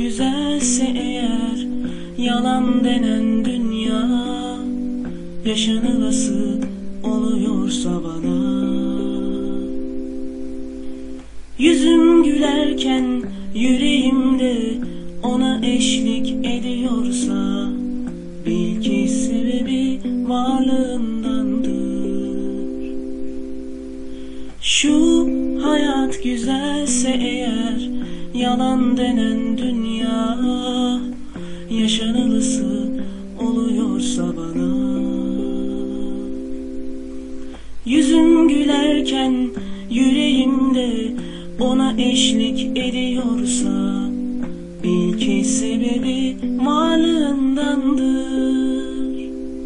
güzelse eğer, yalan denen dünya yaşanılası oluyorsa bana. Yüzüm gülerken yüreğimde ona eşlik ediyorsa, bil ki sebebi varlığındandır. Şu hayat güzelse eğer, yalan denen dünya yaşanılısı oluyorsa bana. Yüzüm gülerken yüreğimde ona eşlik ediyorsa, bil ki sebebi varlığındandır.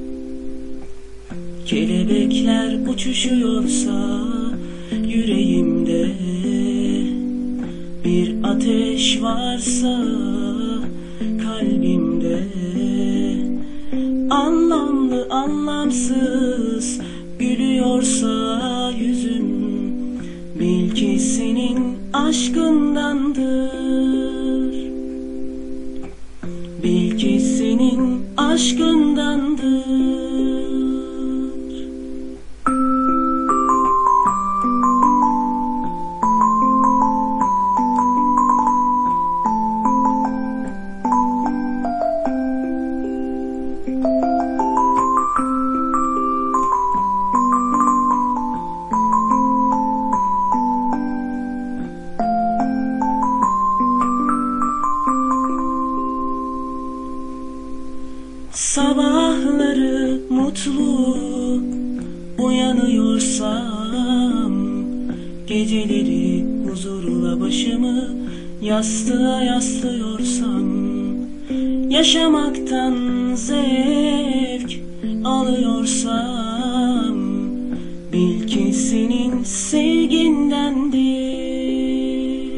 Kelebekler uçuşuyorsa yüreğimde, bir ateş varsa kalbimde, anlamlı anlamsız gülüyorsa yüzüm, bil ki senin aşkındandır. Bil ki senin aşkındandır. Sabahları mutlu uyanıyorsam, geceleri huzurla başımı yastığa yaslıyorsam, yaşamaktan zevk alıyorsam, bil ki senin sevgindendir.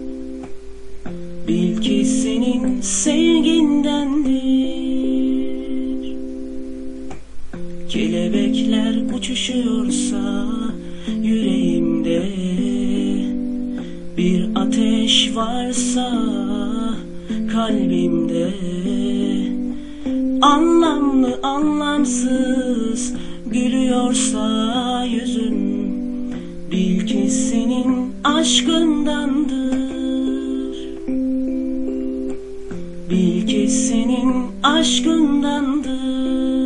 Bil ki senin sevgindendir. Kelebekler uçuşuyorsa yüreğimde, bir ateş varsa kalbimde, anlamlı anlamsız gülüyorsa yüzüm, bil ki senin aşkındandır. Bil ki senin aşkındandır.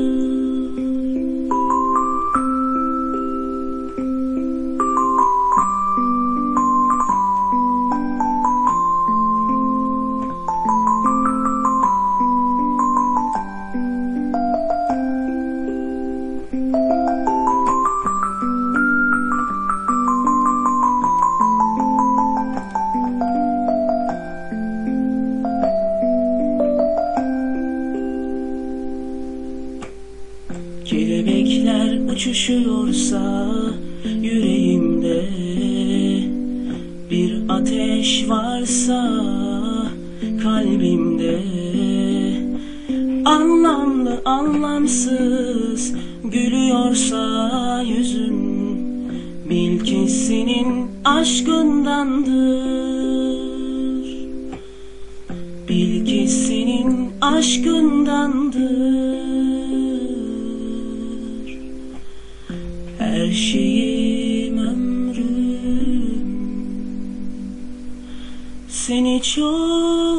Kelebekler uçuşuyorsa yüreğimde, bir ateş varsa kalbimde, anlamlı anlamsız gülüyorsa yüzüm, bil ki senin aşkındandır. Bil ki senin aşkındandır. Her şeyim ömrüm seni çok